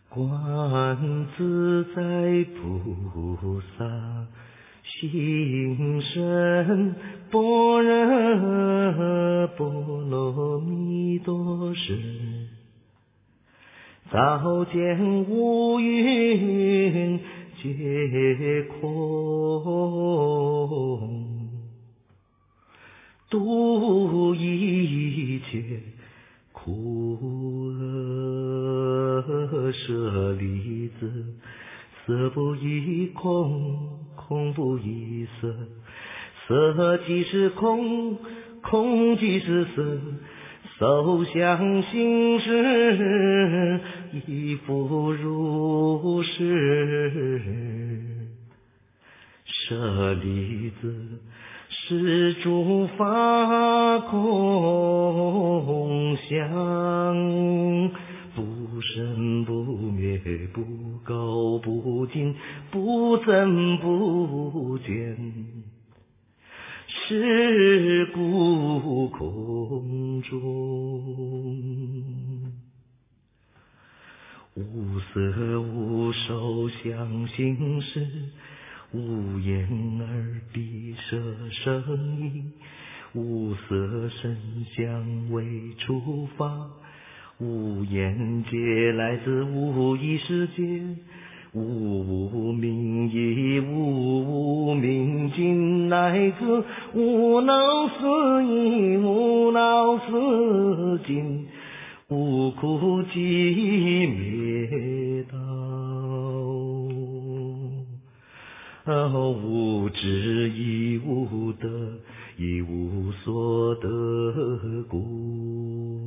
观自在菩萨行深般若波罗蜜多时，照见五蕴皆空，度一切苦厄舍利子，色不异空，空不异色，色即是空，空即是色，受想行识亦复如是。舍利子，是诸法空相，不生不灭，不高不净，不增不减，是故空中无色无受想行识，无眼耳鼻舌身意，无色声香味触法，无眼界来自无意识界，无明亦无明尽来自无老死亦无老死尽，无苦集灭道，无智亦无得，亦无所得故。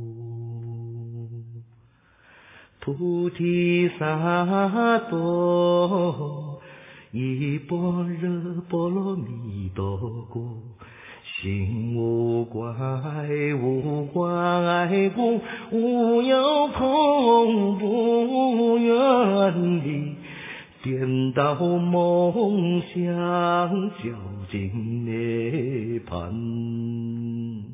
菩提萨埵依般若波罗蜜多故，心无挂碍，无挂碍故，无有恐怖远离，颠倒梦想，究竟涅槃。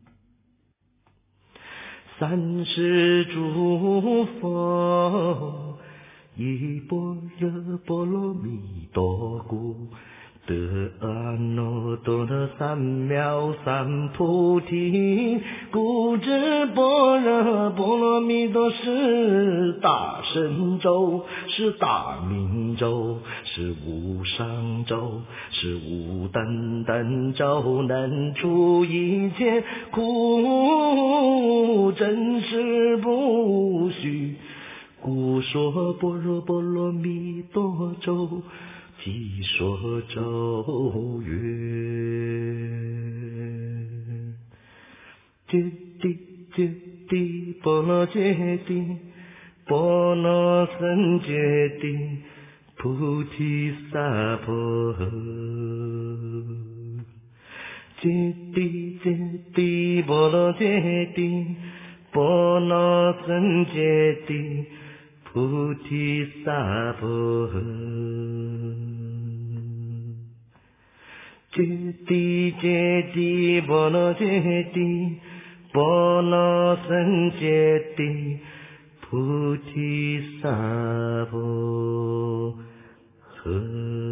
三世诸佛依般若波罗蜜多故，得阿耨多罗三藐三菩提，故知般若波罗蜜多是大神咒，是大明咒，是无上咒，是无等等咒，能除一切苦，真实不虚。故说般若波罗蜜多咒，即说咒曰：揭谛揭谛波罗揭谛，波罗僧揭谛，菩提萨婆诃。揭谛揭谛波罗揭谛，波罗僧揭谛，菩提萨婆诃。揭谛揭谛波罗揭谛，波罗僧揭谛，菩提萨婆诃。